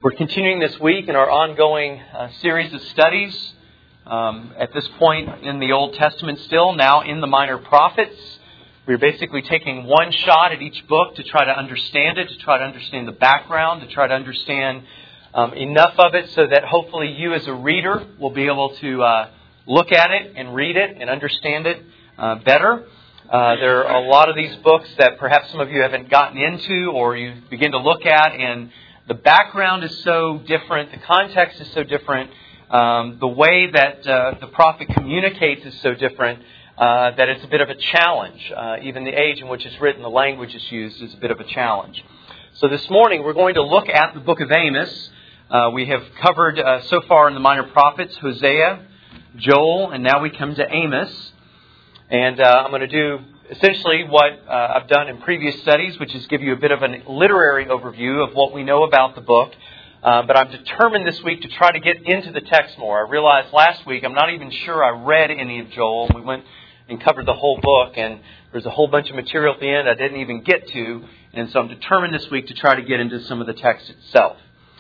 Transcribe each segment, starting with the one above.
We're continuing this week in our ongoing series of studies. At this point in the Old Testament still, now in the Minor Prophets. We're basically taking one shot at each book to try to understand it, to try to understand the background, to try to understand enough of it so that hopefully you as a reader will be able to look at it and read it and understand it better. There are a lot of these books that perhaps some of you haven't gotten into or you begin to look at, and the background is so different, the context is so different, the way that the prophet communicates is so different that it's a bit of a challenge. Even the age in which it's written, the language it's used is a bit of a challenge. So this morning we're going to look at the book of Amos. We have covered so far in the Minor Prophets, Hosea, Joel, and now we come to Amos. And I'm going to do essentially what I've done in previous studies, which is give you a bit of a literary overview of what we know about the book. But I'm determined this week to try to get into the text more. I realized last week I'm not even sure I read any of Joel. We went and covered the whole book, and there's a whole bunch of material at the end I didn't even get to. And so I'm determined this week to try to get into some of the text itself.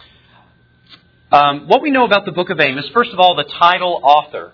What we know about the book of Amos, first of all, the title author.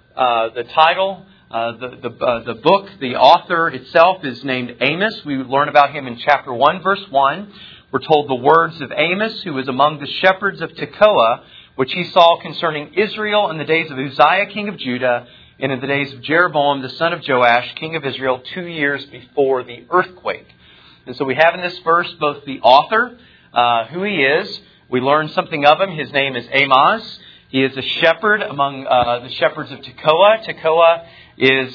The book, the author itself is named Amos. We learn about him in chapter 1, verse 1. We're told the words of Amos, who was among the shepherds of Tekoa, which he saw concerning Israel in the days of Uzziah, king of Judah, and in the days of Jeroboam, the son of Joash, king of Israel, 2 years before the earthquake. And so we have in this verse both the author, who he is. We learn something of him. His name is Amos. He is a shepherd among the shepherds of Tekoa. Tekoa is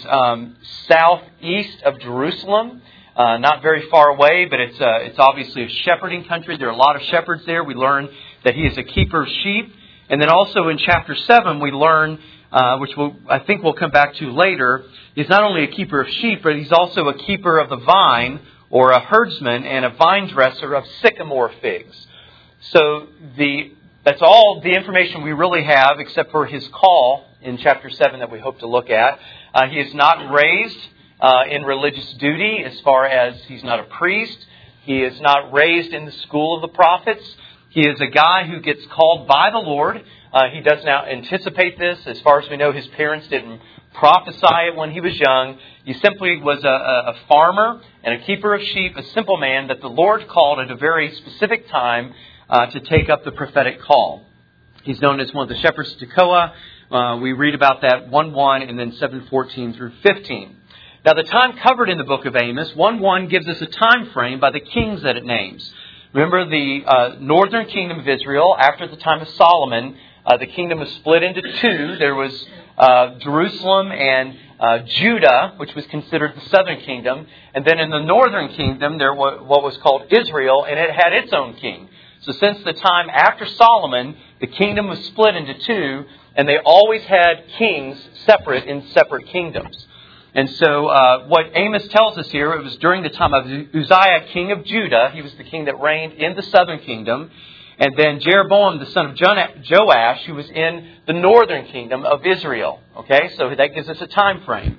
southeast of Jerusalem. Not very far away, but it's obviously a shepherding country. There are a lot of shepherds there. We learn that he is a keeper of sheep. And then also in chapter 7, we learn, which I think we'll come back to later, he's not only a keeper of sheep, but he's also a keeper of the vine, or a herdsman and a vine dresser of sycamore figs. So that's all the information we really have, except for his call in chapter 7 that we hope to look at. He is not raised in religious duty, as far as he's not a priest. He is not raised in the school of the prophets. He is a guy who gets called by the Lord. He does not anticipate this. As far as we know, his parents didn't prophesy it when he was young. He simply was a farmer and a keeper of sheep, a simple man that the Lord called at a very specific time to take up the prophetic call. He's known as one of the shepherds of Tekoa. We read about that 1:1 and then 7:14 through 15. Now, the time covered in the book of Amos, 1:1 gives us a time frame by the kings that it names. Remember, the northern kingdom of Israel, after the time of Solomon, the kingdom was split into two. There was Jerusalem and Judah, which was considered the southern kingdom. And then in the northern kingdom, there was what was called Israel, and it had its own king. So since the time after Solomon, the kingdom was split into two, and they always had kings separate in separate kingdoms. And so what Amos tells us here, it was during the time of Uzziah, king of Judah. He was the king that reigned in the southern kingdom. And then Jeroboam, the son of Joash, who was in the northern kingdom of Israel. Okay, so that gives us a time frame.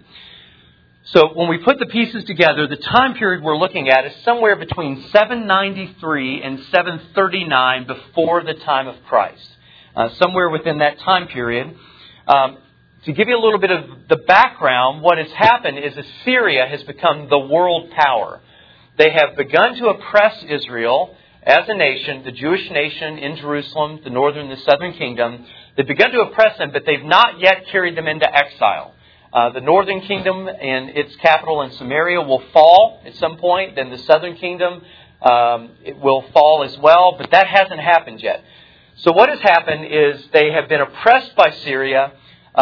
So when we put the pieces together, the time period we're looking at is somewhere between 793 and 739 before the time of Christ. Somewhere within that time period. To give you a little bit of the background, what has happened is Assyria has become the world power. They have begun to oppress Israel as a nation, the Jewish nation in Jerusalem, the northern and the southern kingdom. They've begun to oppress them, but they've not yet carried them into exile. The northern kingdom and its capital in Samaria will fall at some point. Then the southern kingdom it will fall as well, but that hasn't happened yet. So what has happened is they have been oppressed by Assyria.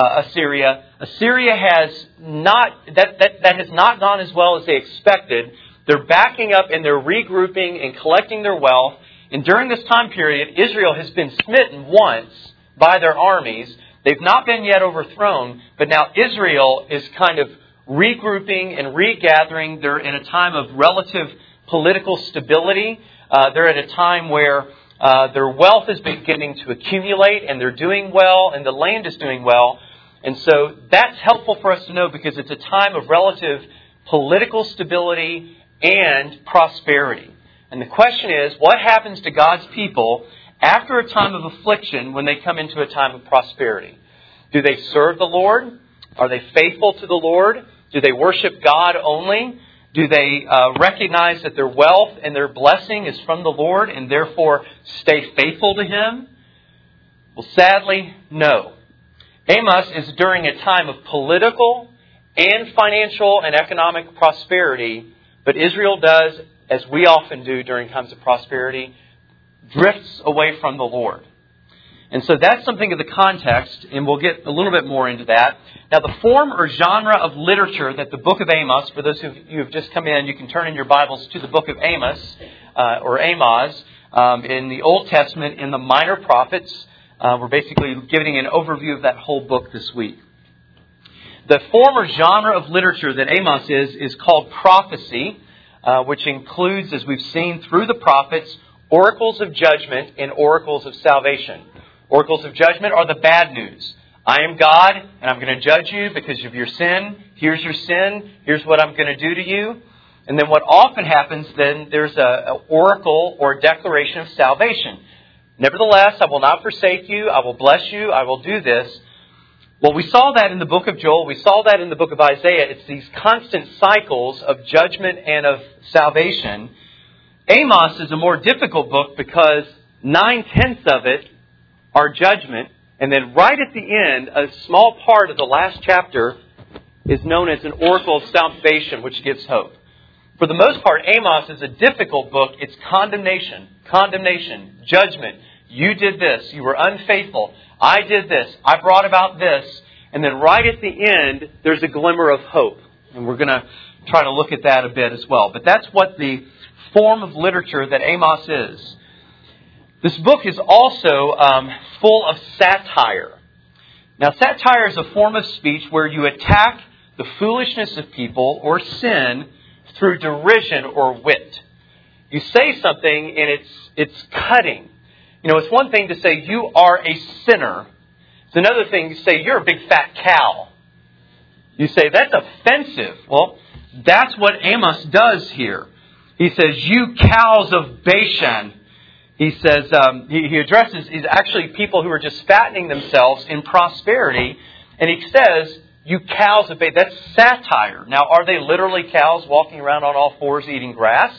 Assyria has not that has not gone as well as they expected. They're backing up and they're regrouping and collecting their wealth. And during this time period, Israel has been smitten once by their armies. They've not been yet overthrown, but now Israel is kind of regrouping and regathering. They're in a time of relative political stability. They're at a time where their wealth is beginning to accumulate, and they're doing well, and the land is doing well. And so that's helpful for us to know because it's a time of relative political stability and prosperity. And the question is, what happens to God's people after a time of affliction when they come into a time of prosperity? Do they serve the Lord? Are they faithful to the Lord? Do they worship God only? Do they recognize that their wealth and their blessing is from the Lord and therefore stay faithful to Him? Well, sadly, no. Amos is during a time of political and financial and economic prosperity, but Israel does, as we often do during times of prosperity, drifts away from the Lord. And so that's something of the context, and we'll get a little bit more into that. Now, the form or genre of literature that the book of Amos, for those of you who have just come in, you can turn in your Bibles to the book of Amos, or Amos, in the Old Testament, in the Minor Prophets. We're basically giving an overview of that whole book this week. The form or genre of literature that Amos is called prophecy, which includes, as we've seen through the prophets, oracles of judgment and oracles of salvation. Oracles of judgment are the bad news. I am God, and I'm going to judge you because of your sin. Here's your sin. Here's what I'm going to do to you. And then what often happens, then there's an oracle or declaration of salvation. Nevertheless, I will not forsake you. I will bless you. I will do this. Well, we saw that in the book of Joel. We saw that in the book of Isaiah. It's these constant cycles of judgment and of salvation. Amos is a more difficult book because 9/10 of it are judgment. And then right at the end, a small part of the last chapter is known as an oracle of salvation, which gives hope. For the most part, Amos is a difficult book. It's condemnation, judgment. You did this. You were unfaithful. I did this. I brought about this. And then right at the end, there's a glimmer of hope. And we're going to try to look at that a bit as well. But that's what the form of literature that Amos is. This book is also full of satire. Now, satire is a form of speech where you attack the foolishness of people or sin through derision or wit. You say something and it's cutting. You know, it's one thing to say you are a sinner. It's another thing to say you're a big fat cow. You say that's offensive. Well, that's what Amos does here. He says, you cows of Bashan. He says, he addresses actually people who are just fattening themselves in prosperity. And he says, you cows of Bashan. That's satire. Now, are they literally cows walking around on all fours eating grass?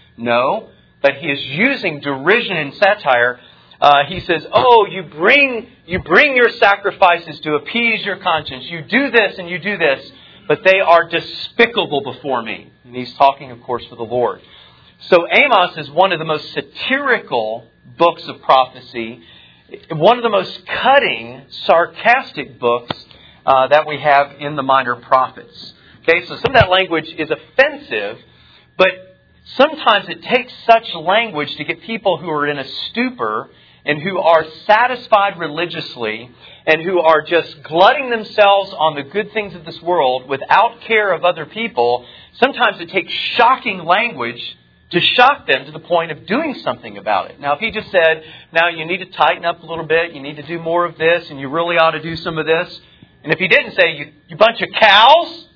No. But he is using derision and satire. He says, oh, you bring your sacrifices to appease your conscience. You do this and you do this. But they are despicable before me. And he's talking, of course, for the Lord. So Amos is one of the most satirical books of prophecy, one of the most cutting, sarcastic books that we have in the Minor Prophets. Okay, so some of that language is offensive, but sometimes it takes such language to get people who are in a stupor and who are satisfied religiously and who are just glutting themselves on the good things of this world without care of other people. Sometimes it takes shocking language to shock them to the point of doing something about it. Now, if he just said, now you need to tighten up a little bit, you need to do more of this, and you really ought to do some of this. And if he didn't say, you bunch of cows,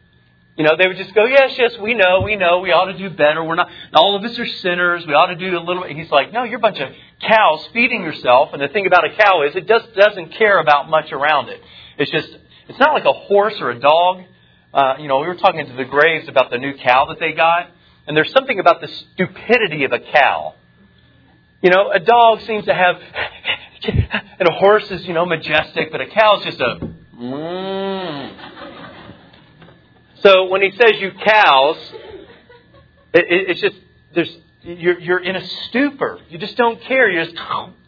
you know, they would just go, yes, we know, we ought to do better. We're not, all of us are sinners, we ought to do a little bit. He's like, no, you're a bunch of cows feeding yourself. And the thing about a cow is it just doesn't care about much around it. It's not like a horse or a dog. We were talking to the Graves about the new cow that they got. And there's something about the stupidity of a cow. You know, a dog seems to have, and a horse is, majestic, but a cow is just a, So when he says you cows, it's just, you're in a stupor. You just don't care. You're just,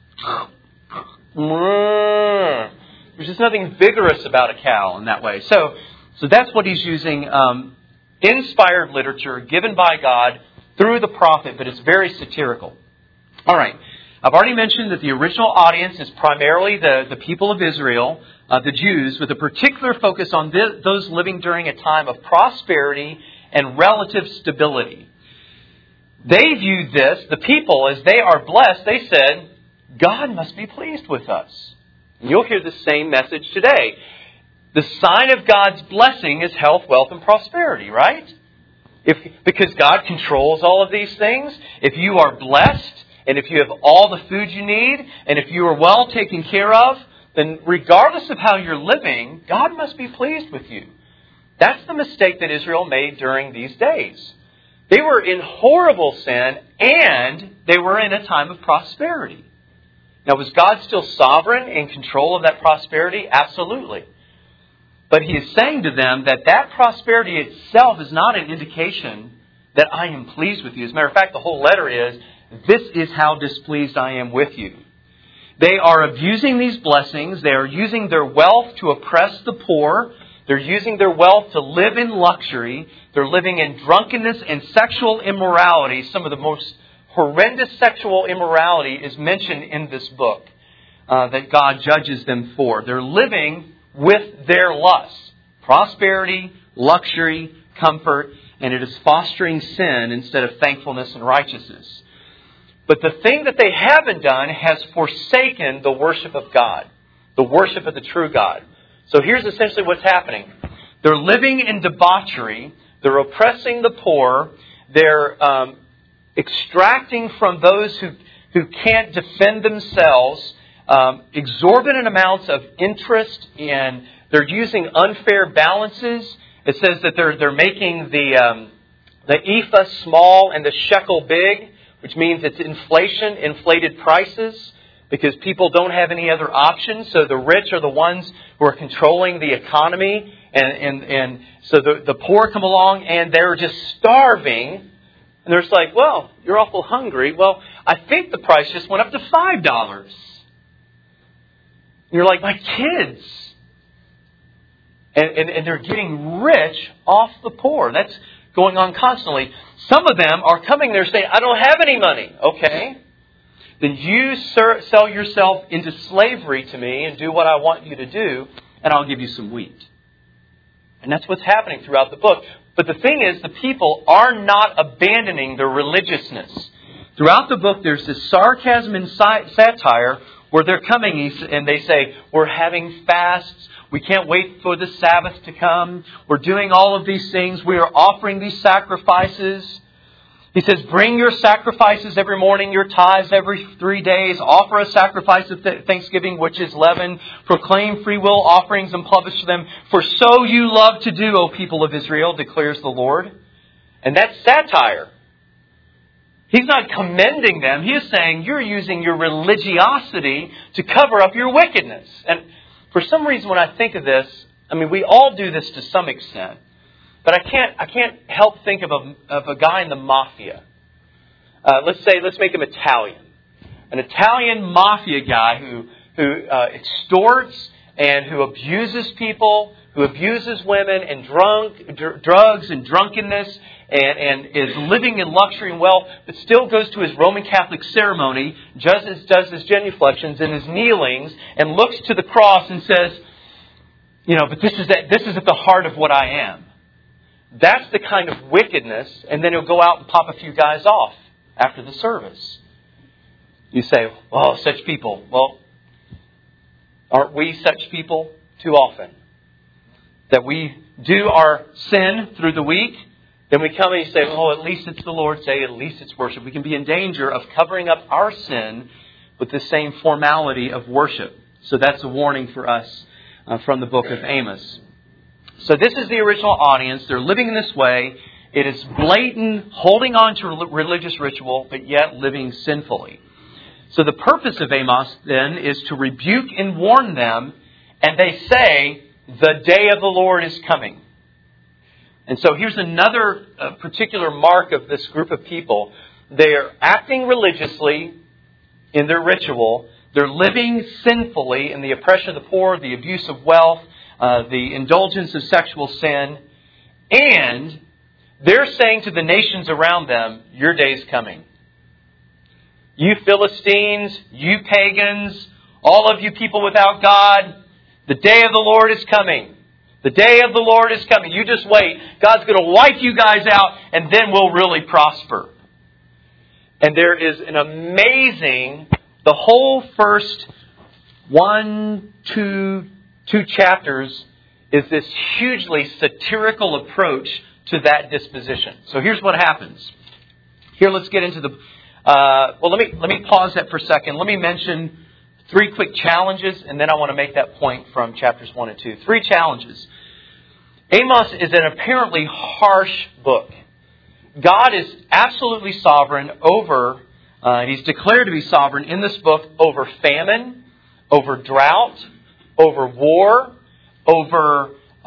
there's just nothing vigorous about a cow in that way. So that's what he's using, inspired literature given by God through the prophet, but it's very satirical. All right. I've already mentioned that the original audience is primarily the people of Israel, the Jews, with a particular focus on those living during a time of prosperity and relative stability. They viewed this, the people, as they are blessed. They said, God must be pleased with us. And you'll hear the same message today. The sign of God's blessing is health, wealth, and prosperity, right? Because God controls all of these things. If you are blessed and if you have all the food you need, and if you are well taken care of, then regardless of how you're living, God must be pleased with you. That's the mistake that Israel made during these days. They were in horrible sin, and they were in a time of prosperity. Now, was God still sovereign in control of that prosperity? Absolutely. But He is saying to them that that prosperity itself is not an indication that I am pleased with you. As a matter of fact, the whole letter is, this is how displeased I am with you. They are abusing these blessings. They are using their wealth to oppress the poor. They're using their wealth to live in luxury. They're living in drunkenness and sexual immorality. Some of the most horrendous sexual immorality is mentioned in this book that God judges them for. They're living with their lusts. Prosperity, luxury, comfort, and it is fostering sin instead of thankfulness and righteousness. But the thing that they haven't done has forsaken the worship of God, the worship of the true God. So here's essentially what's happening. They're living in debauchery. They're oppressing the poor. They're extracting from those who can't defend themselves exorbitant amounts of interest, and they're using unfair balances. It says that they're making the ephah small and the shekel big, which means it's inflated prices, because people don't have any other options. So the rich are the ones who are controlling the economy. And so the poor come along and they're just starving. And they're just like, well, you're awful hungry. Well, I think the price just went up to $5. And you're like, my kids. And they're getting rich off the poor. That's going on constantly. Some of them are coming there saying, I don't have any money. Okay. Then you sell yourself into slavery to me and do what I want you to do, and I'll give you some wheat. And that's what's happening throughout the book. But the thing is, the people are not abandoning their religiousness. Throughout the book, there's this sarcasm and satire where they're coming and they say, we're having fasts. We can't wait for the Sabbath to come. We're doing all of these things. We are offering these sacrifices. He says, bring your sacrifices every morning, your tithes every 3 days. Offer a sacrifice of thanksgiving, which is leaven. Proclaim free will offerings and publish them. For so you love to do, O people of Israel, declares the Lord. And that's satire. He's not commending them. He is saying you're using your religiosity to cover up your wickedness. And for some reason, when I think of this, I mean, we all do this to some extent. But I can't help think of a guy in the mafia. Let's make him Italian. An Italian mafia guy who extorts and who abuses people, who abuses women and drugs and drunkenness and is living in luxury and wealth, but still goes to his Roman Catholic ceremony, does his genuflections and his kneelings, and looks to the cross and says, but this is at the heart of what I am. That's the kind of wickedness, and then he'll go out and pop a few guys off after the service. You say, oh, such people. Well, aren't we such people too often? That we do our sin through the week, then we come and you say, oh, at least it's the Lord's Day, at least it's worship. We can be in danger of covering up our sin with the same formality of worship. So that's a warning for us from the book of Amos. So this is the original audience. They're living in this way. It is blatant, holding on to religious ritual, but yet living sinfully. So the purpose of Amos then is to rebuke and warn them. And they say, the day of the Lord is coming. And so here's another particular mark of this group of people. They are acting religiously in their ritual. They're living sinfully in the oppression of the poor, the abuse of wealth, the indulgence of sexual sin, and they're saying to the nations around them, your day's coming. You Philistines, you pagans, all of you people without God, the day of the Lord is coming. The day of the Lord is coming. You just wait. God's going to wipe you guys out, and then we'll really prosper. And there is an amazing, the whole first 2 chapters is this hugely satirical approach to that disposition. So here's what happens. Here, let's get into Let me pause that for a second. Let me mention 3 quick challenges, and then I want to make that point from chapters 1 and 2. 3 challenges. Amos is an apparently harsh book. God is absolutely sovereign over, He's declared to be sovereign in this book over famine, over drought, over war, over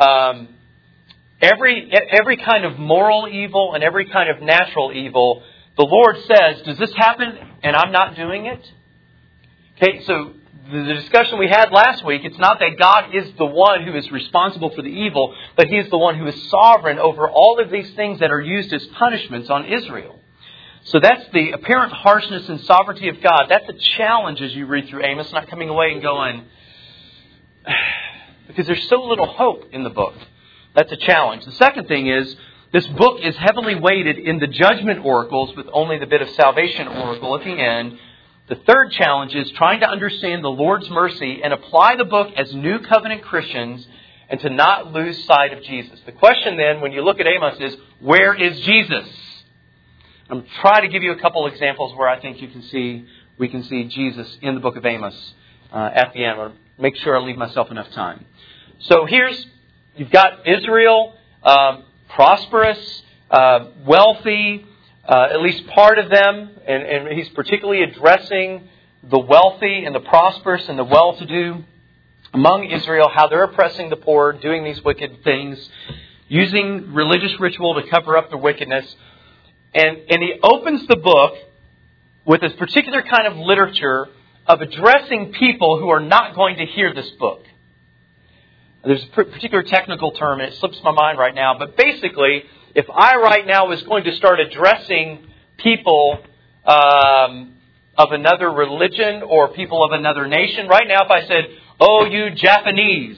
every kind of moral evil and every kind of natural evil. The Lord says, does this happen and I'm not doing it? Okay, so the discussion we had last week, it's not that God is the one who is responsible for the evil, but He is the one who is sovereign over all of these things that are used as punishments on Israel. So that's the apparent harshness and sovereignty of God. That's a challenge as you read through Amos, not coming away and going, because there's so little hope in the book. That's a challenge. The second thing is, this book is heavily weighted in the judgment oracles with only the bit of salvation oracle at the end. The third challenge is trying to understand the Lord's mercy and apply the book as New Covenant Christians and to not lose sight of Jesus. The question then, when you look at Amos, is, where is Jesus? I'm going to try to give you a couple examples where I think we can see Jesus in the book of Amos at the end. I'll make sure I leave myself enough time. So you've got Israel, prosperous, wealthy, at least part of them, and he's particularly addressing the wealthy and the prosperous and the well-to-do among Israel, how they're oppressing the poor, doing these wicked things, using religious ritual to cover up their wickedness. And he opens the book with this particular kind of literature of addressing people who are not going to hear this book. There's a particular technical term, and it slips my mind right now, but basically, if I right now was going to start addressing people of another religion or people of another nation, right now if I said, oh, you Japanese,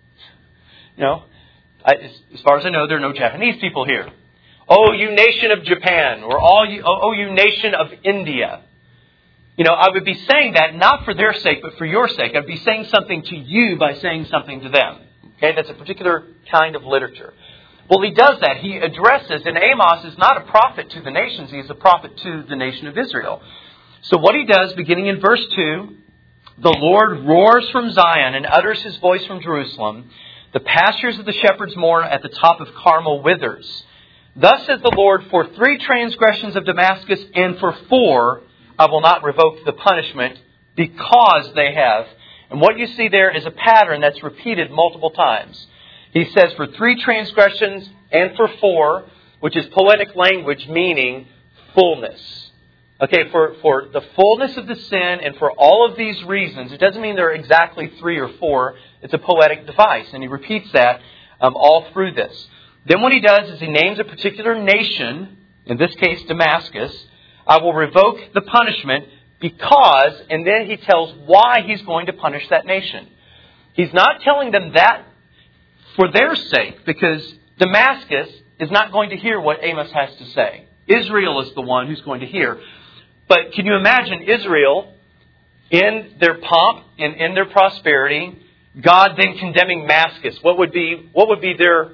as far as I know, there are no Japanese people here. Oh, you nation of Japan, or oh, you nation of India. I would be saying that not for their sake, but for your sake. I'd be saying something to you by saying something to them. Okay, that's a particular kind of literature. Well, he does that. He addresses, and Amos is not a prophet to the nations. He is a prophet to the nation of Israel. So what he does, beginning in verse 2, the Lord roars from Zion and utters His voice from Jerusalem. The pastures of the shepherds mourn at the top of Carmel withers. Thus says the Lord, for 3 transgressions of Damascus and for 4, I will not revoke the punishment because they have. And what you see there is a pattern that's repeated multiple times. He says for 3 transgressions and for 4, which is poetic language meaning fullness. Okay, for the fullness of the sin and for all of these reasons, it doesn't mean there are exactly 3 or 4. It's a poetic device. And he repeats that all through this. Then what he does is he names a particular nation, in this case Damascus. I will revoke the punishment because, and then he tells why he's going to punish that nation. He's not telling them that for their sake, because Damascus is not going to hear what Amos has to say. Israel is the one who's going to hear. But can you imagine Israel in their pomp and in their prosperity, God then condemning Damascus? What would be their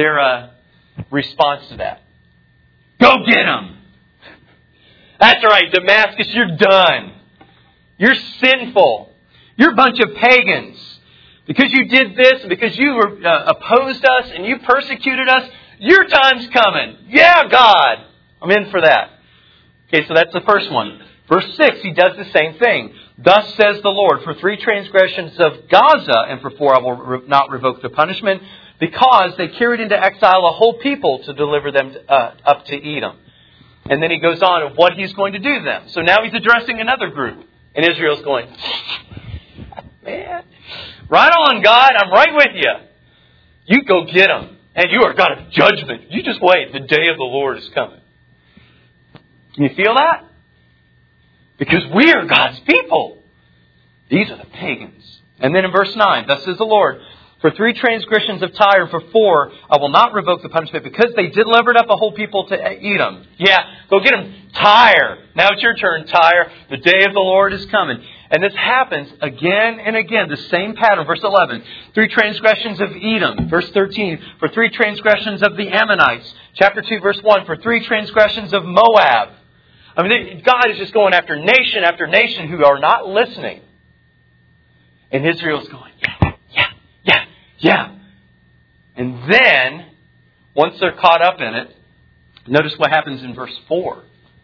response to that? Go get them! That's right, Damascus, you're done. You're sinful. You're a bunch of pagans. Because you did this, and because you opposed us and you persecuted us, your time's coming. Yeah, God, I'm in for that. Okay, so that's the first one. Verse 6, he does the same thing. Thus says the Lord, for 3 transgressions of Gaza and for 4 I will not revoke the punishment, because they carried into exile a whole people to deliver them up to Edom. And then he goes on of what he's going to do to them. So now he's addressing another group. And Israel's going, man, right on, God, I'm right with you. You go get them. And you are God of judgment. You just wait. The day of the Lord is coming. Can you feel that? Because we are God's people. These are the pagans. And then in verse 9, thus says the Lord, for 3 transgressions of Tyre, and for 4, I will not revoke the punishment, because they delivered up a whole people to Edom. Yeah, go get them, Tyre. Now it's your turn, Tyre. The day of the Lord is coming. And this happens again and again, the same pattern. Verse 11, 3 transgressions of Edom. Verse 13, for 3 transgressions of the Ammonites. Chapter 2, verse 1, for 3 transgressions of Moab. I mean, God is just going after nation who are not listening. And Israel's going, yeah. And then, once they're caught up in it, notice what happens in verse 4.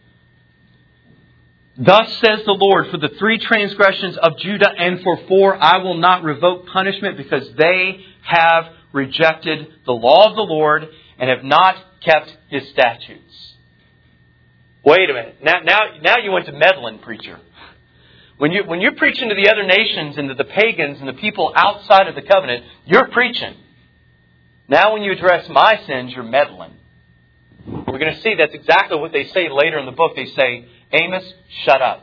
Thus says the Lord, for the 3 transgressions of Judah and for 4, I will not revoke punishment because they have rejected the law of the Lord and have not kept His statutes. Wait a minute. Now you went to meddling, preacher. When you're preaching to the other nations and to the pagans and the people outside of the covenant, you're preaching. Now when you address my sins, you're meddling. We're going to see that's exactly what they say later in the book. They say, Amos, shut up.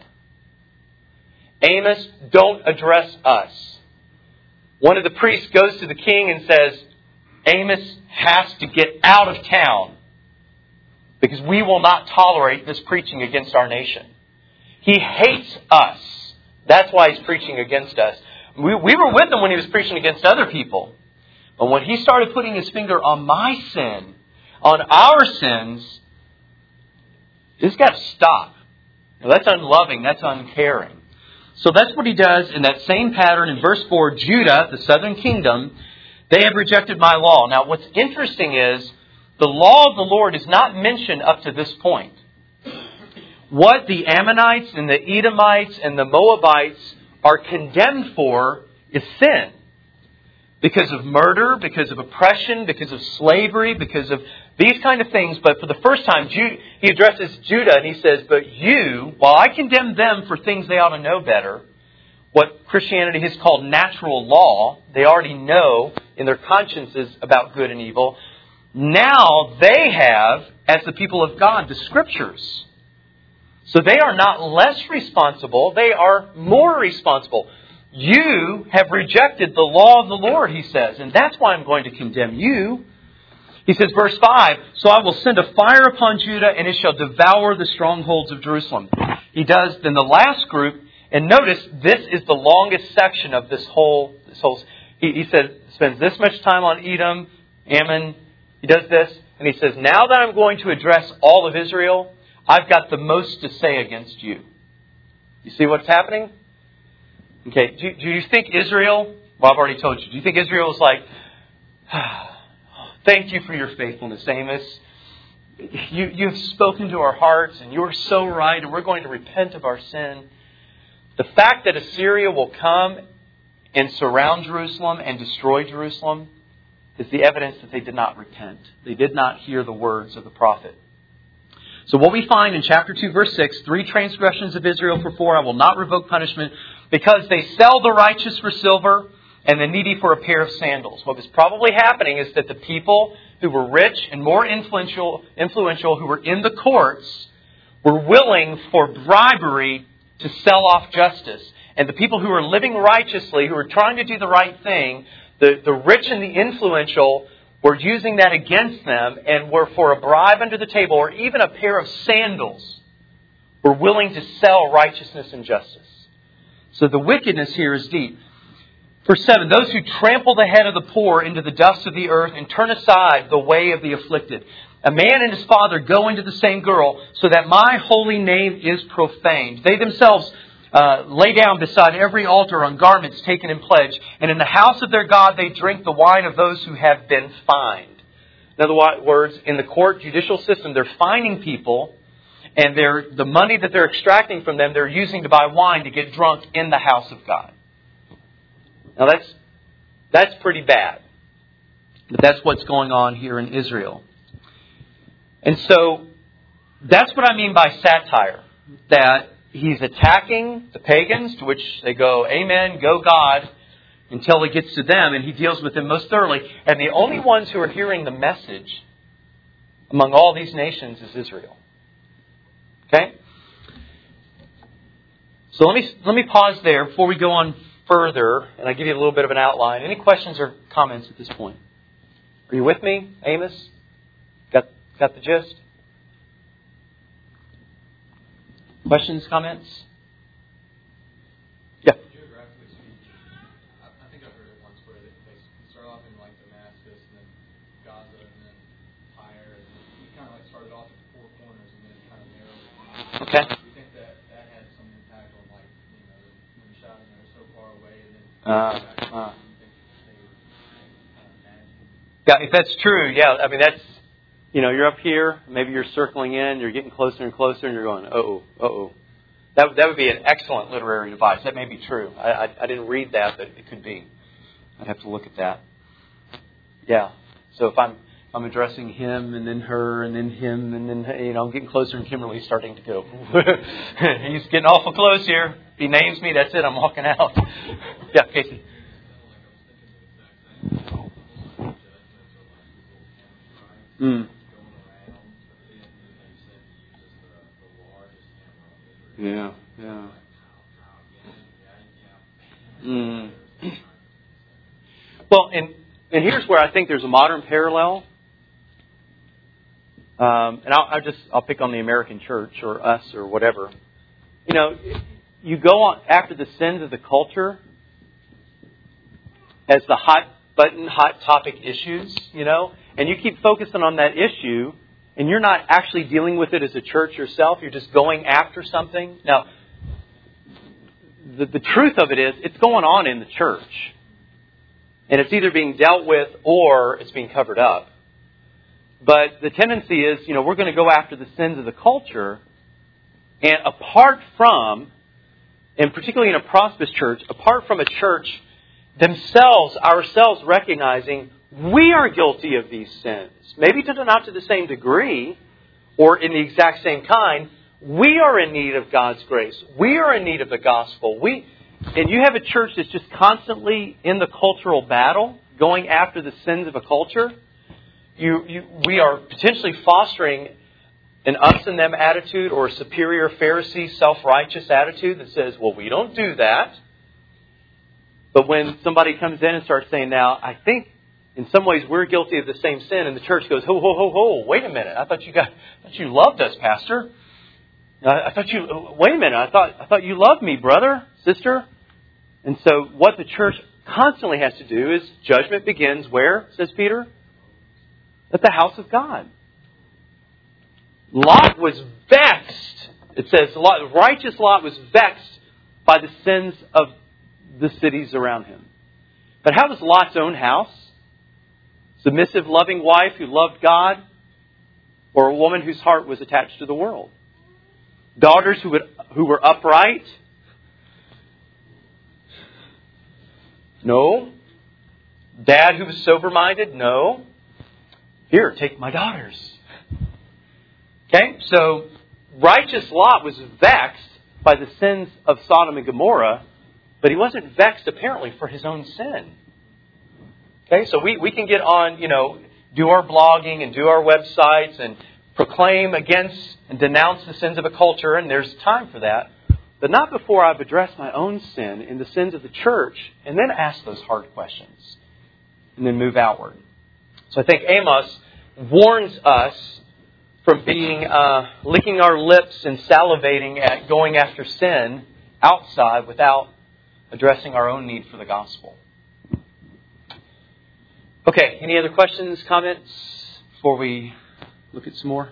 Amos, don't address us. One of the priests goes to the king and says, Amos has to get out of town because we will not tolerate this preaching against our nation. He hates us. That's why he's preaching against us. We were with him when he was preaching against other people. But when he started putting his finger on my sin, on our sins, this got to stop. Now, that's unloving. That's uncaring. So that's what he does in that same pattern in verse 4. Judah, the southern kingdom, they have rejected my law. Now, what's interesting is the law of the Lord is not mentioned up to this point. What the Ammonites and the Edomites and the Moabites are condemned for is sin. Because of murder, because of oppression, because of slavery, because of these kind of things. But for the first time, he addresses Judah and he says, but you, while I condemn them for things they ought to know better, what Christianity has called natural law, they already know in their consciences about good and evil. Now they have, as the people of God, the Scriptures. So they are not less responsible, they are more responsible. You have rejected the law of the Lord, he says, and that's why I'm going to condemn you. He says, verse 5, so I will send a fire upon Judah, and it shall devour the strongholds of Jerusalem. He does, then the last group, and notice this is the longest section of this whole. He says, spends this much time on Edom, Ammon, he does this, and he says, now that I'm going to address all of Israel, I've got the most to say against you. You see what's happening? Okay, do you think Israel, well, I've already told you, do you think Israel is like, thank you for your faithfulness, Amos. You've spoken to our hearts and you're so right and we're going to repent of our sin. The fact that Assyria will come and surround Jerusalem and destroy Jerusalem is the evidence that they did not repent. They did not hear the words of the prophet. So what we find in chapter 2, verse 6, 3 transgressions of Israel for 4, I will not revoke punishment, because they sell the righteous for silver and the needy for a pair of sandals. What was probably happening is that the people who were rich and more influential who were in the courts, were willing for bribery to sell off justice. And the people who were living righteously, who were trying to do the right thing, the rich and the influential were using that against them and were for a bribe under the table or even a pair of sandals were willing to sell righteousness and justice. So the wickedness here is deep. Verse 7, those who trample the head of the poor into the dust of the earth and turn aside the way of the afflicted. A man and his father go into the same girl so that my holy name is profaned. They themselves lay down beside every altar on garments taken in pledge. And in the house of their God they drink the wine of those who have been fined. In other words, in the court judicial system, they're fining people. And the money that they're extracting from them, they're using to buy wine to get drunk in the house of God. Now that's pretty bad. But that's what's going on here in Israel. And so that's what I mean by satire. That he's attacking the pagans, to which they go, Amen, go God, until he gets to them, and he deals with them most thoroughly. And the only ones who are hearing the message among all these nations is Israel. Okay? So let me pause there before we go on further, and I give you a little bit of an outline. Any questions or comments at this point? Are you with me, Amos? Got the gist? Questions, comments? Yeah. Geographically speaking, I think I've heard it once where they start off in like Damascus and then Gaza and then Tyre, and then you kind of like started off at the four corners and then kind of narrowed it. Okay. Yeah, if that's true, yeah, I mean, that's, you're up here, maybe you're circling in, you're getting closer and closer, and you're going, uh-oh. That would be an excellent literary device. That may be true. I didn't read that, but it could be. I'd have to look at that. Yeah. So if I'm addressing him and then her and then him and then, I'm getting closer and Kimberly's starting to go. He's getting awful close here. If he names me, that's it. I'm walking out. Yeah, Casey. Yeah. Well, and here's where I think there's a modern parallel. And I'll pick on the American church or us or whatever. You go on after the sins of the culture as the hot topic issues, and you keep focusing on that issue, and you're not actually dealing with it as a church yourself. You're just going after something. Now, the truth of it is, it's going on in the church. And it's either being dealt with or it's being covered up. But the tendency is, we're going to go after the sins of the culture. And apart from, and particularly in a prosperous church, apart from a church ourselves recognizing we are guilty of these sins. Maybe not to the same degree or in the exact same kind. We are in need of God's grace. We are in need of the gospel. And you have a church that's just constantly in the cultural battle, going after the sins of a culture. We are potentially fostering an us and them attitude or a superior Pharisee, self-righteous attitude that says, well, we don't do that. But when somebody comes in and starts saying, now, I think in some ways we're guilty of the same sin, and the church goes, ho, wait a minute. I thought you loved us, Pastor. Wait a minute. I thought you loved me, brother, sister. And so what the church constantly has to do is judgment begins where, says Peter? At the house of God. Lot was vexed. It says righteous Lot was vexed by the sins of the cities around him. But how was Lot's own house? Submissive, loving wife who loved God, or a woman whose heart was attached to the world? Daughters who were upright? No. Dad who was sober-minded? No. Here, take my daughters. Okay, so righteous Lot was vexed by the sins of Sodom and Gomorrah, but he wasn't vexed apparently for his own sin. Okay, so we can get on, do our blogging and do our websites and proclaim against and denounce the sins of a culture, and there's time for that. But not before I've addressed my own sin and the sins of the church, and then ask those hard questions, and then move outward. So I think Amos warns us from being licking our lips and salivating at going after sin outside without addressing our own need for the gospel. Okay, any other questions, comments before we look at some more?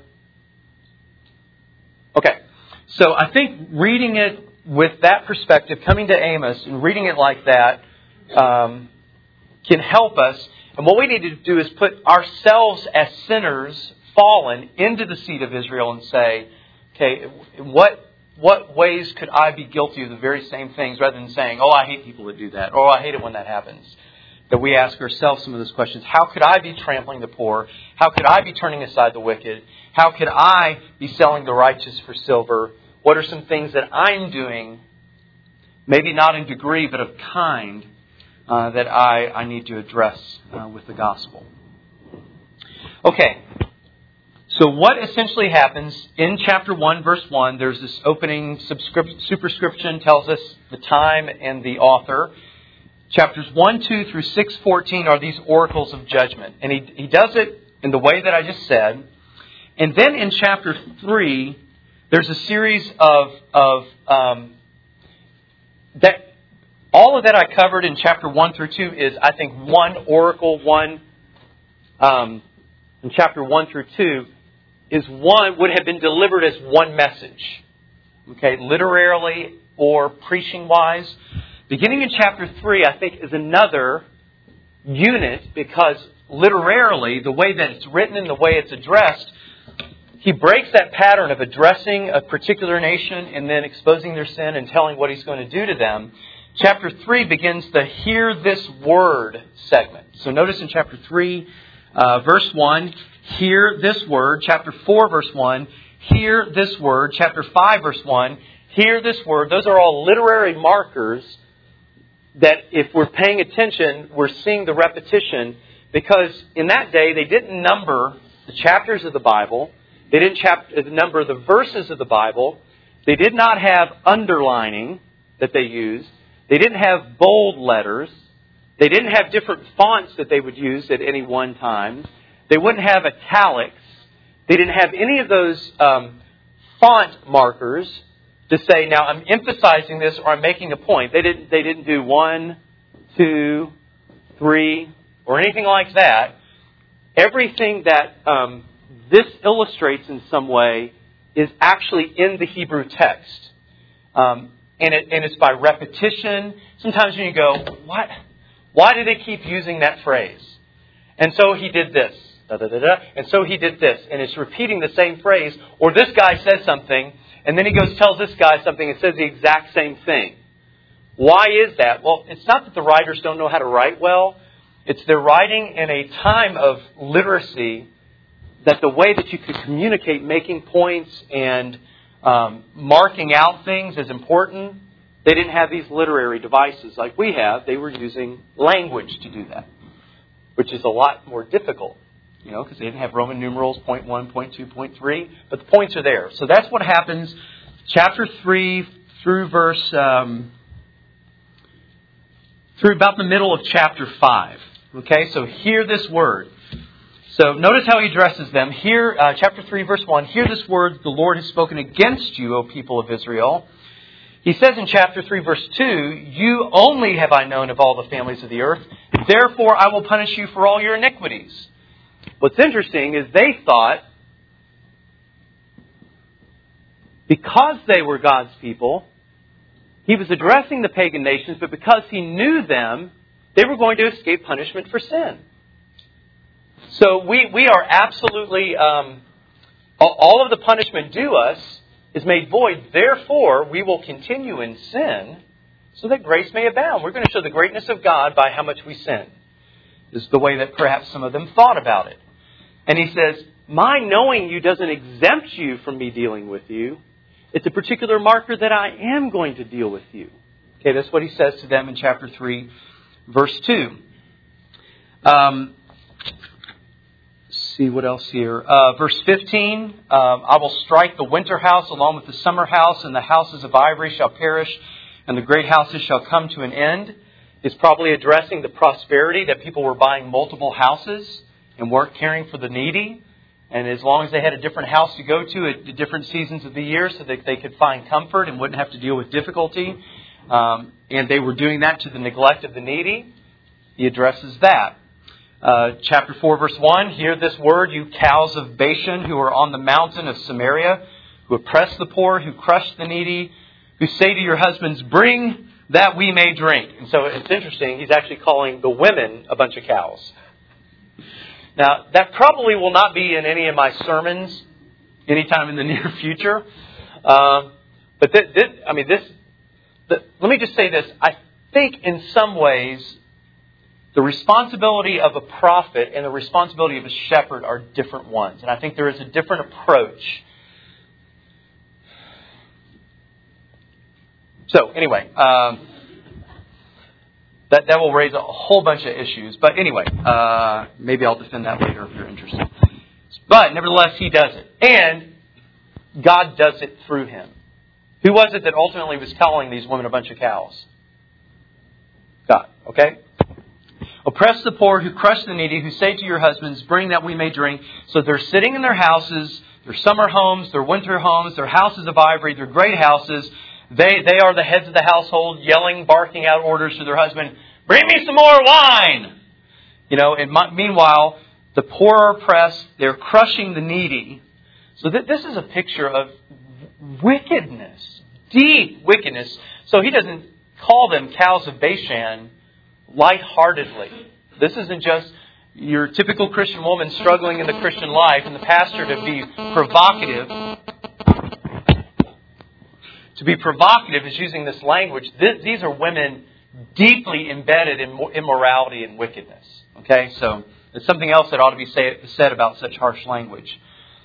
Okay, so I think reading it with that perspective, coming to Amos and reading it like that can help us. And what we need to do is put ourselves as sinners, fallen, into the seat of Israel and say, okay, what ways could I be guilty of the very same things, rather than saying, oh, I hate people that do that, or I hate it when that happens. That we ask ourselves some of those questions. How could I be trampling the poor? How could I be turning aside the wicked? How could I be selling the righteous for silver? What are some things that I'm doing, maybe not in degree, but of kind, that I need to address with the gospel? Okay, so what essentially happens in chapter 1, verse 1, there's this opening superscription, tells us the time and the author. Chapters 1, 2 through 6, 14 are these oracles of judgment. And he does it in the way that I just said. And then in chapter 3, there's a series of that. All of that I covered in chapter 1 through 2 is, I think, one oracle, in chapter 1 through 2, would have been delivered as one message. Okay, literarily or preaching-wise. Beginning in chapter 3, I think, is another unit because literarily, the way that it's written and the way it's addressed, he breaks that pattern of addressing a particular nation and then exposing their sin and telling what he's going to do to them. Chapter 3 begins the Hear This Word segment. So notice in chapter 3, verse 1, Hear this word. Chapter 4, verse 1, Hear this word. Chapter 5, verse 1, Hear this word. Those are all literary markers that if we're paying attention, we're seeing the repetition. Because in that day, they didn't number the chapters of the Bible. They didn't number the verses of the Bible. They did not have underlining that they used. They didn't have bold letters. They didn't have different fonts that they would use at any one time. They wouldn't have italics. They didn't have any of those font markers to say, now I'm emphasizing this or I'm making a point. They didn't do 1, 2, 3, or anything like that. Everything that this illustrates in some way is actually in the Hebrew text. And it's by repetition. Sometimes when you go, what? Why do they keep using that phrase? And so he did this. Da, da, da, da, and so he did this. And it's repeating the same phrase. Or this guy says something, and then he goes tells this guy something and says the exact same thing. Why is that? Well, it's not that the writers don't know how to write well. It's they're writing in a time of literacy that the way that you could communicate making points and marking out things is important. They didn't have these literary devices like we have. They were using language to do that, which is a lot more difficult, because they didn't have Roman numerals, point 1, point 2, point 3, but the points are there. So that's what happens, chapter 3 through through about the middle of chapter 5. Okay, so hear this word. So notice how he addresses them. Here, chapter 3, verse 1, Hear this word, the Lord has spoken against you, O people of Israel. He says in chapter 3, verse 2, You only have I known of all the families of the earth, therefore I will punish you for all your iniquities. What's interesting is they thought, because they were God's people, he was addressing the pagan nations, but because he knew them, they were going to escape punishment for sin. So we are absolutely, all of the punishment due us is made void. Therefore, we will continue in sin so that grace may abound. We're going to show the greatness of God by how much we sin. This is the way that perhaps some of them thought about it. And he says, my knowing you doesn't exempt you from me dealing with you. It's a particular marker that I am going to deal with you. Okay, that's what he says to them in chapter 3, verse 2. See what else here. Verse 15, I will strike the winter house along with the summer house, and the houses of ivory shall perish, and the great houses shall come to an end. It's probably addressing the prosperity that people were buying multiple houses and weren't caring for the needy. And as long as they had a different house to go to at different seasons of the year so that they could find comfort and wouldn't have to deal with difficulty, and they were doing that to the neglect of the needy, he addresses that. Chapter 4, verse 1, Hear this word, you cows of Bashan who are on the mountain of Samaria, who oppress the poor, who crush the needy, who say to your husbands, Bring that we may drink. And so it's interesting, he's actually calling the women a bunch of cows. Now, that probably will not be in any of my sermons anytime in the near future. But let me just say this. I think in some ways, the responsibility of a prophet and the responsibility of a shepherd are different ones. And I think there is a different approach. So, anyway, that will raise a whole bunch of issues. But anyway, maybe I'll defend that later if you're interested. But nevertheless, he does it. And God does it through him. Who was it that ultimately was calling these women a bunch of cows? God. Okay? Oppress the poor, who crush the needy, who say to your husbands, Bring that we may drink. So they're sitting in their houses, their summer homes, their winter homes, their houses of ivory, their great houses. They are the heads of the household, yelling, barking out orders to their husband, Bring me some more wine! And meanwhile, the poor are oppressed, they're crushing the needy. So this is a picture of wickedness, deep wickedness. So he doesn't call them cows of Bashan lightheartedly. This isn't just your typical Christian woman struggling in the Christian life and the pastor to be provocative. To be provocative is using this language. These are women deeply embedded in immorality and wickedness. Okay, so it's something else that ought to be said about such harsh language.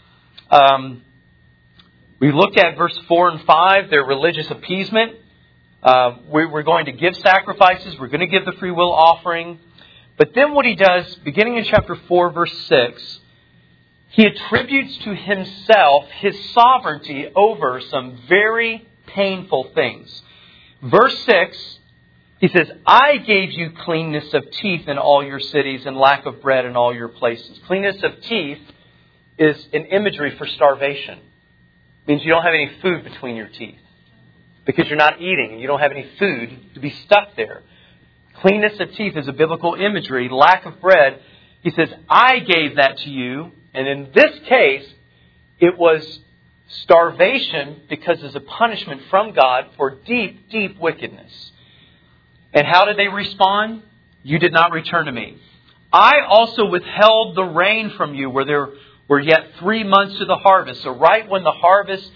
We looked at verse 4 and 5, their religious appeasement. We're going to give sacrifices. We're going to give the free will offering. But then what he does, beginning in chapter 4, verse 6, he attributes to himself his sovereignty over some very painful things. Verse 6, he says, I gave you cleanness of teeth in all your cities and lack of bread in all your places. Cleanness of teeth is an imagery for starvation. It means you don't have any food between your teeth because you're not eating and you don't have any food to be stuck there. Cleanness of teeth is a biblical imagery. Lack of bread, he says, I gave that to you. And in this case, it was starvation because it's a punishment from God for deep, deep wickedness. And how did they respond? You did not return to me. I also withheld the rain from you where there were yet 3 months to the harvest. So right when the harvest,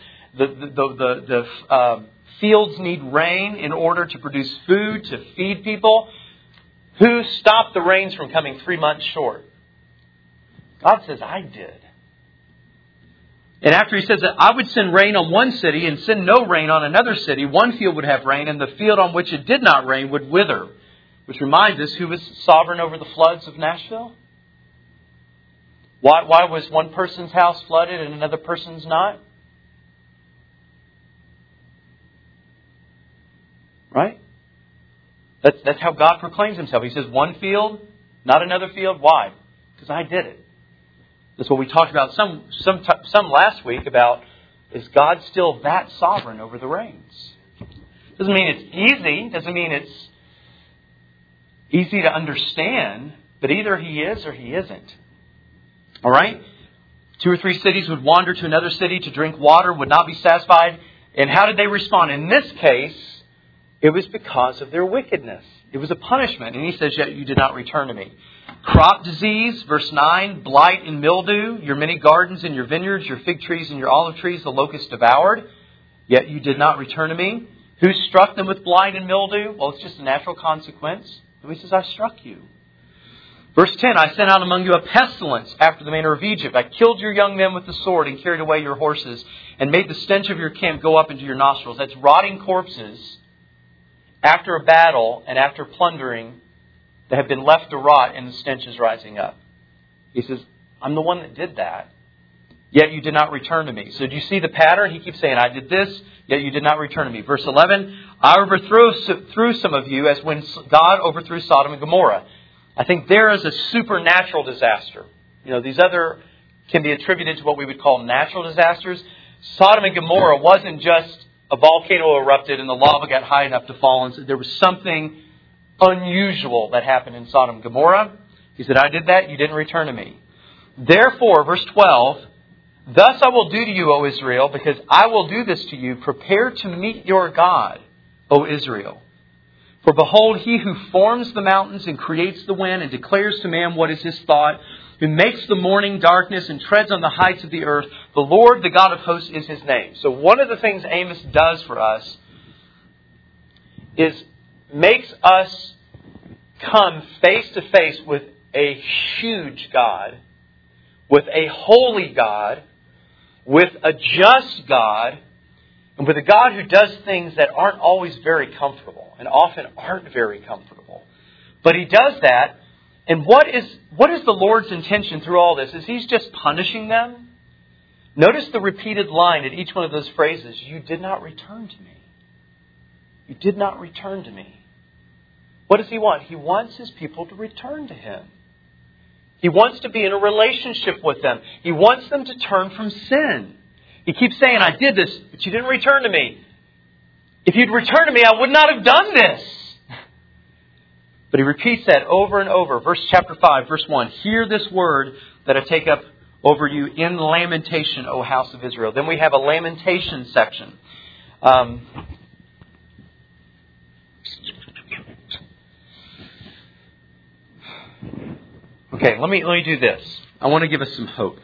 the fields need rain in order to produce food, to feed people. Who stopped the rains from coming 3 months short? God says, I did. And after he says that I would send rain on one city and send no rain on another city, one field would have rain and the field on which it did not rain would wither. Which reminds us, who was sovereign over the floods of Nashville? Why was one person's house flooded and another person's not? Right? That's how God proclaims himself. He says one field, not another field. Why? Because I did it. That's what we talked about some last week about, is God still that sovereign over the rains? Doesn't mean it's easy. Doesn't mean it's easy to understand. But either he is or he isn't. All right? 2 or 3 cities would wander to another city to drink water, would not be satisfied. And how did they respond? In this case, it was because of their wickedness. It was a punishment. And he says, yet you did not return to me. Crop disease, verse 9, blight and mildew, your many gardens and your vineyards, your fig trees and your olive trees, the locust devoured. Yet you did not return to me. Who struck them with blight and mildew? Well, it's just a natural consequence. And he says, I struck you. Verse 10, I sent out among you a pestilence after the manner of Egypt. I killed your young men with the sword and carried away your horses and made the stench of your camp go up into your nostrils. That's rotting corpses after a battle and after plundering that have been left to rot and the stench is rising up. He says, I'm the one that did that. Yet you did not return to me. So do you see the pattern? He keeps saying, I did this, yet you did not return to me. Verse 11, I overthrew some of you as when God overthrew Sodom and Gomorrah. I think there is a supernatural disaster. These other can be attributed to what we would call natural disasters. Sodom and Gomorrah wasn't just a volcano erupted and the lava got high enough to fall. And so there was something unusual that happened in Sodom and Gomorrah. He said, I did that, you didn't return to me. Therefore, verse 12, thus I will do to you, O Israel, because I will do this to you. Prepare to meet your God, O Israel. For behold, he who forms the mountains and creates the wind and declares to man what is his thought, who makes the morning darkness and treads on the heights of the earth, the Lord, the God of hosts, is his name. So one of the things Amos does for us is makes us come face to face with a huge God, with a holy God, with a just God, and with a God who does things that aren't always very comfortable and often aren't very comfortable. But he does that. And what is the Lord's intention through all this? Is he's just punishing them? Notice the repeated line at each one of those phrases. You did not return to me. You did not return to me. What does he want? He wants his people to return to him. He wants to be in a relationship with them. He wants them to turn from sin. He keeps saying, I did this, but you didn't return to me. If you'd returned to me, I would not have done this. But he repeats that over and over. Chapter 5, verse 1. Hear this word that I take up over you in lamentation, O house of Israel. Then we have a lamentation section. Okay, let me do this. I want to give us some hope.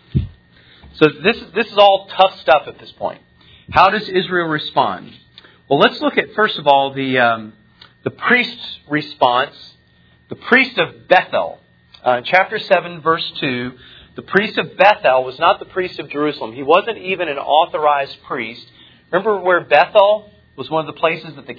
So this is all tough stuff at this point. How does Israel respond? Well, let's look at, first of all, the priest's response. The priest of Bethel. Chapter 7, verse 2, the priest of Bethel was not the priest of Jerusalem. He wasn't even an authorized priest. Remember where Bethel was one of the places that the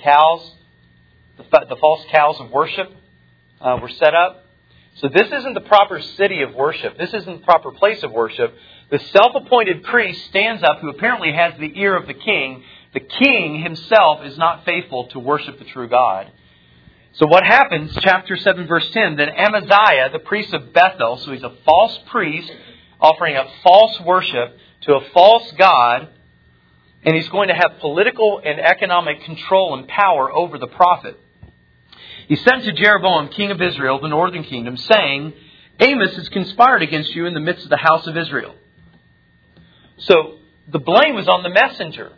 false cows of worship were set up? So this isn't the proper city of worship. This isn't the proper place of worship. The self-appointed priest stands up, who apparently has the ear of the king. The king himself is not faithful to worship the true God. So what happens, chapter 7, verse 10, then Amaziah, the priest of Bethel, so he's a false priest, offering up false worship to a false god, and he's going to have political and economic control and power over the prophet. He sent to Jeroboam, king of Israel, the northern kingdom, saying, Amos has conspired against you in the midst of the house of Israel. So the blame was on the messenger.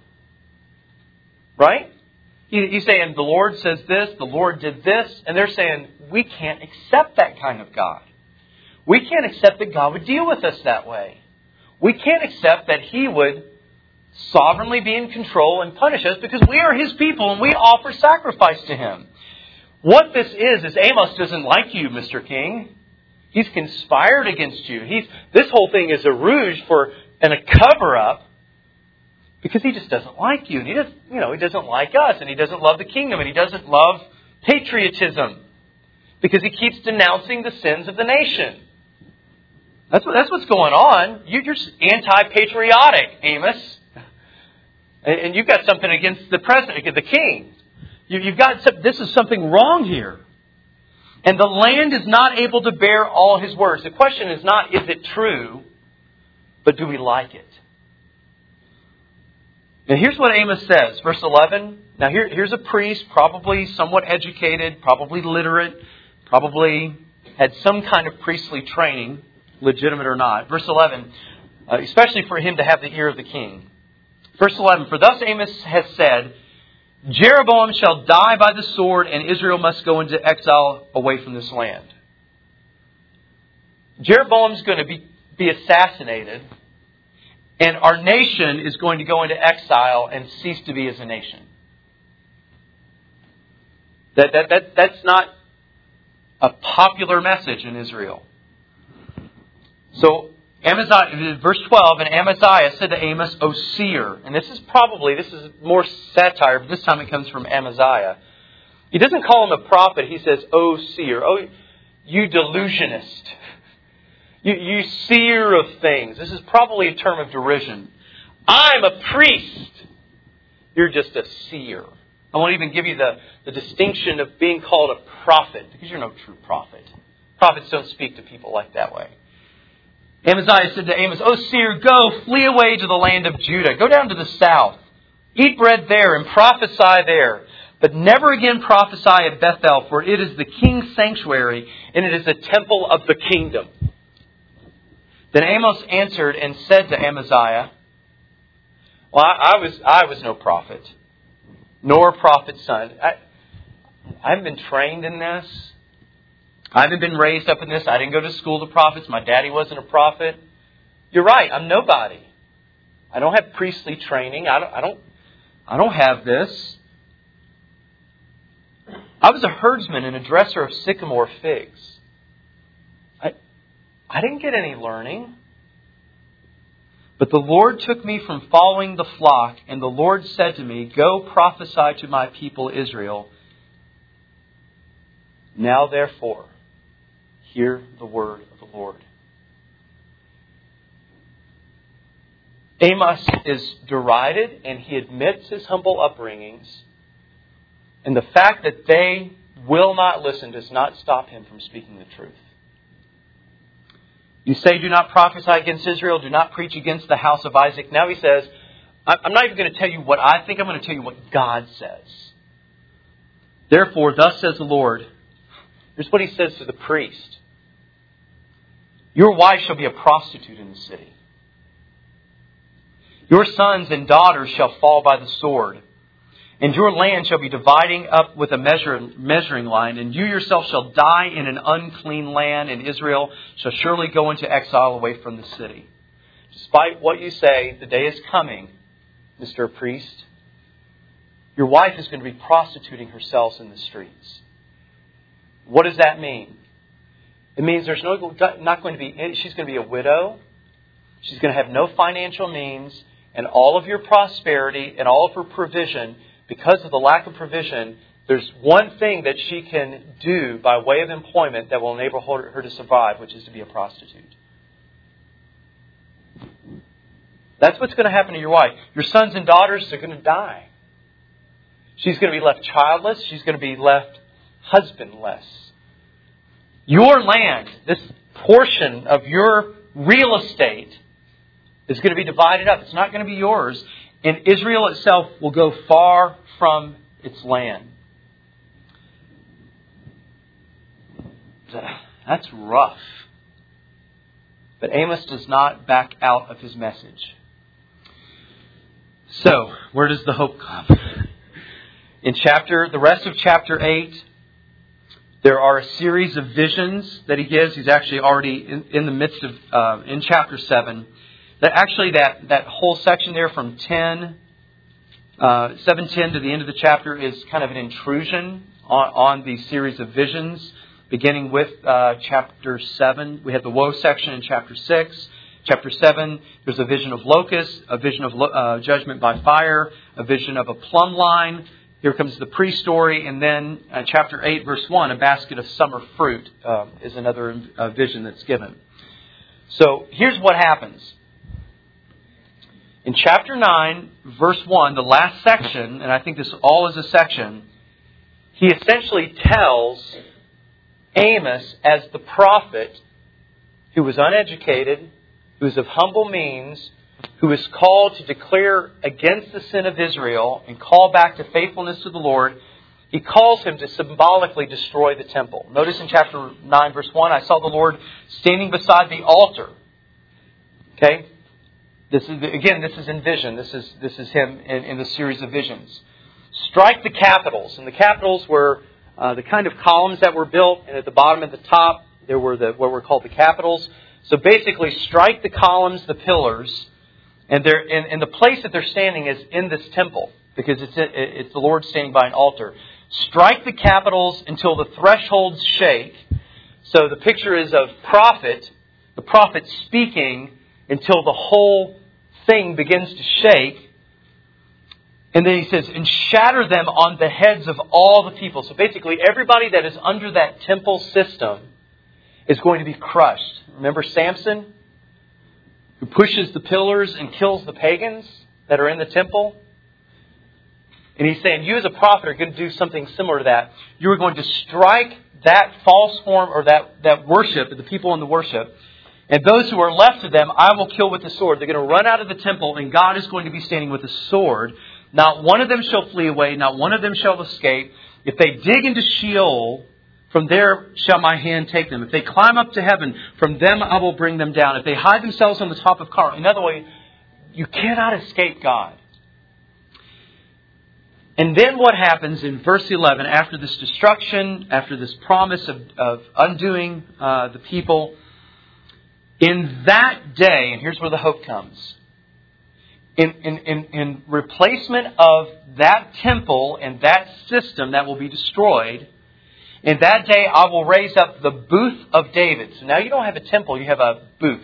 Right? He's saying, the Lord says this, the Lord did this, and they're saying, we can't accept that kind of God. We can't accept that God would deal with us that way. We can't accept that He would sovereignly be in control and punish us because we are His people and we offer sacrifice to Him. What this is Amos doesn't like you, Mr. King. He's conspired against you. This whole thing is a ruse and a cover-up because he just doesn't like you. And he doesn't like us, and he doesn't love the kingdom, and he doesn't love patriotism because he keeps denouncing the sins of the nation. That's what's going on. You're just anti-patriotic, Amos. And you've got something against the president, the king. This is something wrong here. And the land is not able to bear all his words. The question is not, is it true, but do we like it? Now here's what Amos says, verse 11. Now here's a priest, probably somewhat educated, probably literate, probably had some kind of priestly training, legitimate or not. Verse 11, especially for him to have the ear of the king. Verse 11, for thus Amos has said, Jeroboam shall die by the sword, and Israel must go into exile away from this land. Jeroboam's going to be assassinated, and our nation is going to go into exile and cease to be as a nation. That's not a popular message in Israel. So Amaziah, verse 12, and Amaziah said to Amos, O seer. And this is more satire, but this time it comes from Amaziah. He doesn't call him a prophet. He says, O seer. Oh, you delusionist. You seer of things. This is probably a term of derision. I'm a priest. You're just a seer. I won't even give you the distinction of being called a prophet, because you're no true prophet. Prophets don't speak to people like that way. Amaziah said to Amos, O seer, go, flee away to the land of Judah. Go down to the south. Eat bread there and prophesy there. But never again prophesy at Bethel, for it is the king's sanctuary, and it is the temple of the kingdom. Then Amos answered and said to Amaziah, well, I was no prophet, nor a prophet's son. I haven't been trained in this. I haven't been raised up in this. I didn't go to school to prophets. My daddy wasn't a prophet. You're right. I'm nobody. I don't have priestly training. I don't have this. I was a herdsman and a dresser of sycamore figs. I didn't get any learning. But the Lord took me from following the flock, and the Lord said to me, go prophesy to my people Israel. Now therefore, hear the word of the Lord. Amos is derided, and he admits his humble upbringings. And the fact that they will not listen does not stop him from speaking the truth. You say, do not prophesy against Israel, do not preach against the house of Isaac. Now he says, I'm not even going to tell you what I think, I'm going to tell you what God says. Therefore, thus says the Lord, here's what he says to the priest. Your wife shall be a prostitute in the city. Your sons and daughters shall fall by the sword. And your land shall be dividing up with a measuring line, and you yourself shall die in an unclean land, and Israel shall surely go into exile away from the city. Despite what you say, the day is coming, Mr. Priest. Your wife is going to be prostituting herself in the streets. What does that mean? It means there's not going to be she's going to be a widow. She's going to have no financial means, and all of your prosperity and all of her provision, because of the lack of provision, there's one thing that she can do by way of employment that will enable her to survive, which is to be a prostitute. That's what's going to happen to your wife. Your sons and daughters are going to die. She's going to be left childless. She's going to be left husbandless. Your land, this portion of your real estate, is going to be divided up. It's not going to be yours. And Israel itself will go far from its land. That's rough. But Amos does not back out of his message. So, where does the hope come? In the rest of chapter 8, there are a series of visions that he gives. He's actually already in the midst of, in chapter 7. That whole section there from 7:10 to the end of the chapter is kind of an intrusion on the series of visions, beginning with chapter 7. We have the woe section in chapter 6. Chapter 7, there's a vision of locusts, a vision of judgment by fire, a vision of a plumb line. Here comes the pre-story, and then chapter 8, verse 1, a basket of summer fruit is another vision that's given. So here's what happens. In chapter 9, verse 1, the last section, and I think this all is a section, he essentially tells Amos as the prophet who was uneducated, who was of humble means, who is called to declare against the sin of Israel and call back to faithfulness to the Lord, he calls him to symbolically destroy the temple. Notice in chapter 9, verse 1, I saw the Lord standing beside the altar. Okay? This is in vision. This is him in the series of visions. Strike the capitals. And the capitals were the kind of columns that were built, and at the bottom and the top, there were what were called the capitals. So basically, strike the columns, the pillars, and the place that they're standing is in this temple, because it's the Lord standing by an altar. Strike the capitals until the thresholds shake. So the picture is of the prophet speaking until the whole thing begins to shake. And then he says, and shatter them on the heads of all the people. So basically, everybody that is under that temple system is going to be crushed. Remember Samson, who pushes the pillars and kills the pagans that are in the temple? And he's saying, you as a prophet are going to do something similar to that. You are going to strike that false form or that worship, the people in the worship. And those who are left of them, I will kill with the sword. They're going to run out of the temple, and God is going to be standing with a sword. Not one of them shall flee away. Not one of them shall escape. If they dig into Sheol, from there shall my hand take them. If they climb up to heaven, from them I will bring them down. If they hide themselves on the top of Carmel. In other words, you cannot escape God. And then what happens in verse 11, after this destruction, after this promise of undoing the people, in that day, and here's where the hope comes, in replacement of that temple and that system that will be destroyed, in that day I will raise up the booth of David. So now you don't have a temple, you have a booth.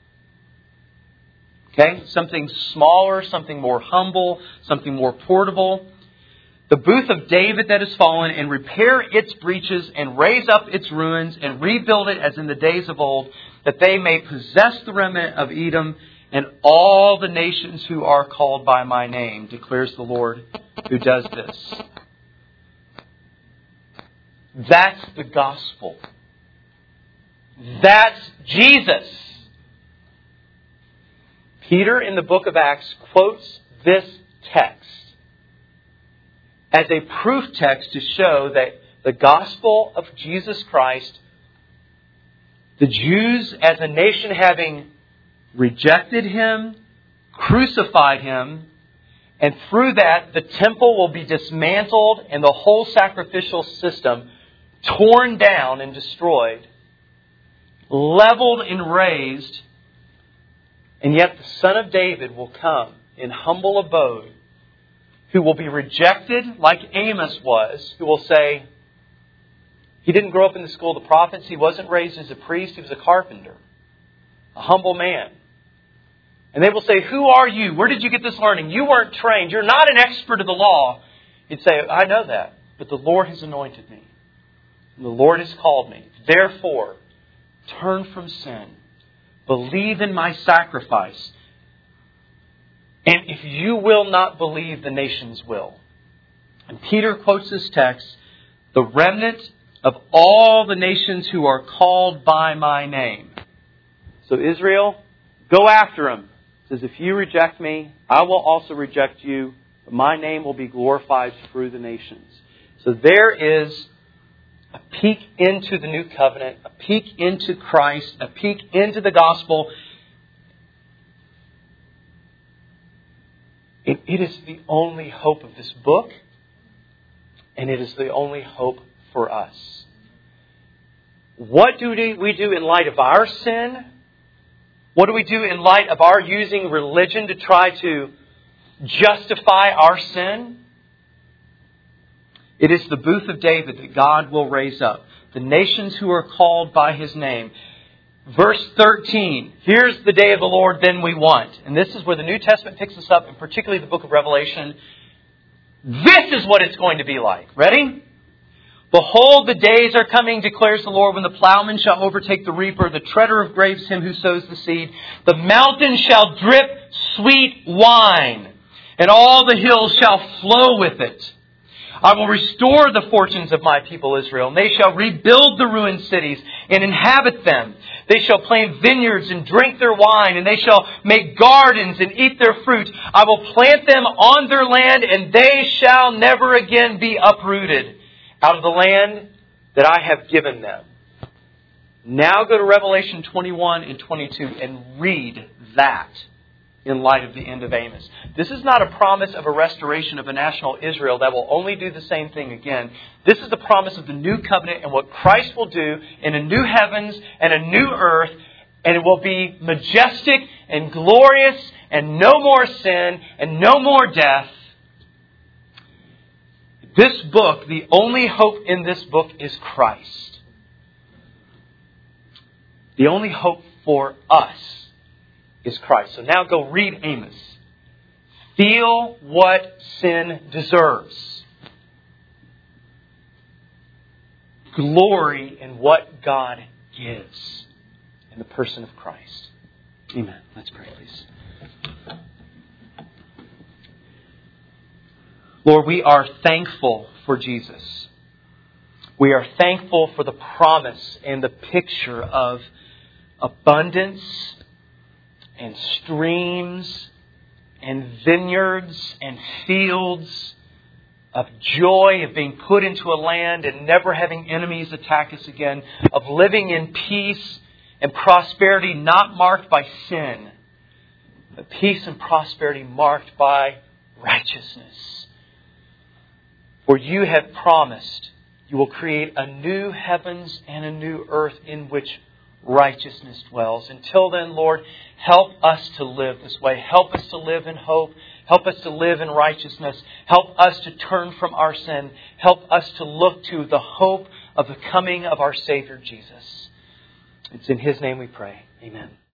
Okay? Something smaller, something more humble, something more portable. The booth of David that has fallen, and repair its breaches, and raise up its ruins, and rebuild it as in the days of old, that they may possess the remnant of Edom, and all the nations who are called by my name, declares the Lord who does this. That's the gospel. That's Jesus. Peter in the book of Acts quotes this text as a proof text to show that the gospel of Jesus Christ, the Jews as a nation having rejected Him, crucified Him, And through that, the temple will be dismantled and the whole sacrificial system torn down and destroyed, leveled and raised. And yet the Son of David will come in humble abode, who will be rejected like Amos was, who will say, he didn't grow up in the school of the prophets. He wasn't raised as a priest. He was a carpenter, a humble man. And they will say, who are you? Where did you get this learning? You weren't trained. You're not an expert of the law. He'd say, I know that, but the Lord has anointed me. And the Lord has called me. Therefore, turn from sin. Believe in my sacrifice. And if you will not believe, the nations will. And Peter quotes this text, the remnant of all the nations who are called by my name. So Israel, go after them. It says, if you reject me, I will also reject you. But my name will be glorified through the nations. So there is a peek into the new covenant, a peek into Christ, a peek into the gospel. It is the only hope of this book, and it is the only hope for us. What do we do in light of our sin? What do we do in light of our using religion to try to justify our sin? It is the booth of David that God will raise up. The nations who are called by His name. Verse 13. Here's the day of the Lord, then we want. And this is where the New Testament picks us up, and particularly the book of Revelation. This is what it's going to be like. Ready? Behold, the days are coming, declares the Lord, when the plowman shall overtake the reaper, the treader of grapes him who sows the seed. The mountains shall drip sweet wine, and all the hills shall flow with it. I will restore the fortunes of my people Israel, and they shall rebuild the ruined cities and inhabit them. They shall plant vineyards and drink their wine, and they shall make gardens and eat their fruit. I will plant them on their land, and they shall never again be uprooted out of the land that I have given them. Now go to Revelation 21 and 22 and read that in light of the end of Amos. This is not a promise of a restoration of a national Israel that will only do the same thing again. This is the promise of the new covenant and what Christ will do in a new heavens and a new earth. And it will be majestic and glorious and no more sin and no more death. This book, the only hope in this book is Christ. The only hope for us is Christ. So now go read Amos. Feel what sin deserves. Glory in what God gives in the person of Christ. Amen. Let's pray, please. Lord, we are thankful for Jesus. We are thankful for the promise and the picture of abundance and streams and vineyards and fields, of joy of being put into a land and never having enemies attack us again, of living in peace and prosperity not marked by sin, but peace and prosperity marked by righteousness. For you have promised you will create a new heavens and a new earth in which righteousness dwells. Until then, Lord, help us to live this way. Help us to live in hope. Help us to live in righteousness. Help us to turn from our sin. Help us to look to the hope of the coming of our Savior, Jesus. It's in His name we pray. Amen.